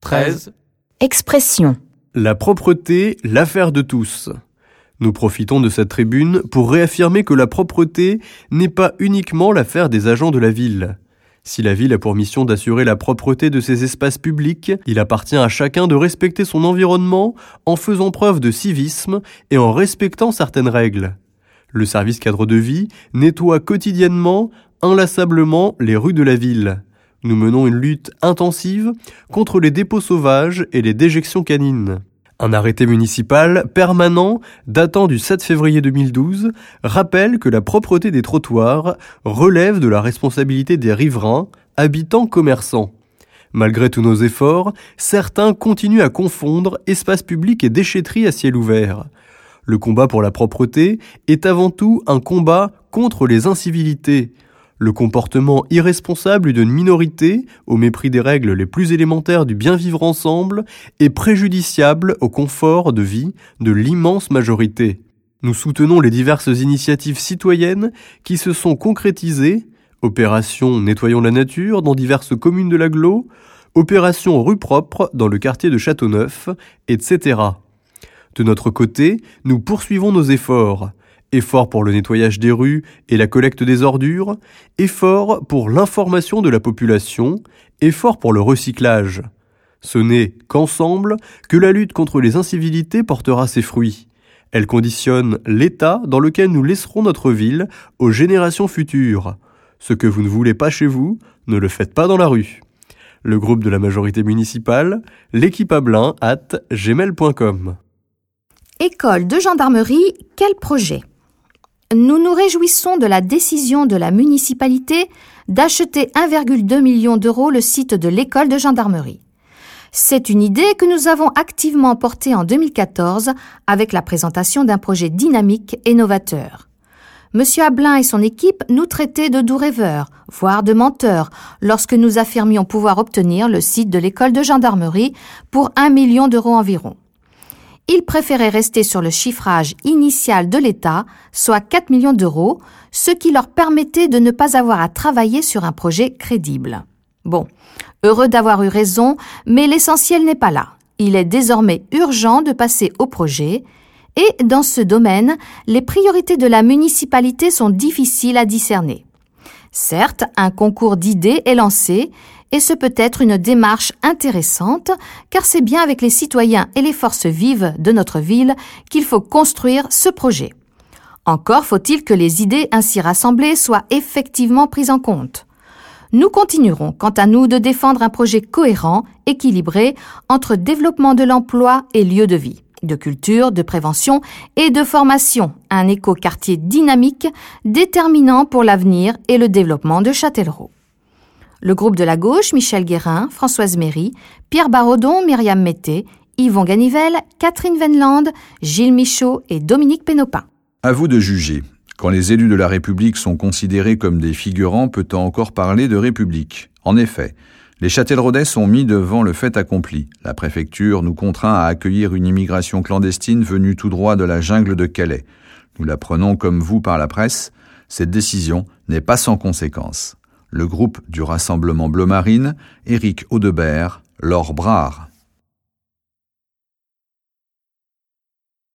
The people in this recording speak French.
13. Expression. La propreté, l'affaire de tous. Nous profitons de cette tribune pour réaffirmer que la propreté n'est pas uniquement l'affaire des agents de la ville. Si la ville a pour mission d'assurer la propreté de ses espaces publics, il appartient à chacun de respecter son environnement en faisant preuve de civisme et en respectant certaines règles. Le service cadre de vie nettoie quotidiennement, inlassablement les rues de la ville. Nous menons une lutte intensive contre les dépôts sauvages et les déjections canines. Un arrêté municipal permanent datant du 7 février 2012 rappelle que la propreté des trottoirs relève de la responsabilité des riverains, habitants, commerçants. Malgré tous nos efforts, certains continuent à confondre espace public et déchetterie à ciel ouvert. Le combat pour la propreté est avant tout un combat contre les incivilités. Le comportement irresponsable d'une minorité, au mépris des règles les plus élémentaires du bien vivre ensemble, est préjudiciable au confort de vie de l'immense majorité. Nous soutenons les diverses initiatives citoyennes qui se sont concrétisées, opération Nettoyons la nature dans diverses communes de l'agglo, opération Rue propre dans le quartier de Châteauneuf, etc. De notre côté, nous poursuivons nos efforts. Efforts pour le nettoyage des rues et la collecte des ordures, efforts pour l'information de la population, efforts pour le recyclage. Ce n'est qu'ensemble que la lutte contre les incivilités portera ses fruits. Elle conditionne l'état dans lequel nous laisserons notre ville aux générations futures. Ce que vous ne voulez pas chez vous, ne le faites pas dans la rue. Le groupe de la majorité municipale, l'équipeablain@gmail.com. École de gendarmerie, quel projet ? Nous nous réjouissons de la décision de la municipalité d'acheter 1,2 million d'euros le site de l'école de gendarmerie. C'est une idée que nous avons activement portée en 2014 avec la présentation d'un projet dynamique et novateur. Monsieur Ablain et son équipe nous traitaient de doux rêveurs, voire de menteurs, lorsque nous affirmions pouvoir obtenir le site de l'école de gendarmerie pour 1 million d'euros environ. Ils préféraient rester sur le chiffrage initial de l'État, soit 4 millions d'euros, ce qui leur permettait de ne pas avoir à travailler sur un projet crédible. Bon, heureux d'avoir eu raison, mais l'essentiel n'est pas là. Il est désormais urgent de passer au projet, et dans ce domaine, les priorités de la municipalité sont difficiles à discerner. Certes, un concours d'idées est lancé, et ce peut être une démarche intéressante, car c'est bien avec les citoyens et les forces vives de notre ville qu'il faut construire ce projet. Encore faut-il que les idées ainsi rassemblées soient effectivement prises en compte. Nous continuerons, quant à nous, de défendre un projet cohérent, équilibré, entre développement de l'emploi et lieu de vie, de culture, de prévention et de formation, un écoquartier dynamique déterminant pour l'avenir et le développement de Châtellerault. Le groupe de la gauche, Michel Guérin, Françoise Méry, Pierre Barodon, Myriam Mété, Yvon Ganivel, Catherine Venland, Gilles Michaud et Dominique Pénopin. À vous de juger. Quand les élus de la République sont considérés comme des figurants, peut-on encore parler de République ? En effet, les Châtelleraudais sont mis devant le fait accompli. La préfecture nous contraint à accueillir une immigration clandestine venue tout droit de la jungle de Calais. Nous la prenons comme vous par la presse. Cette décision n'est pas sans conséquences. Le groupe du Rassemblement Bleu Marine, Éric Audebert, Laure Brard.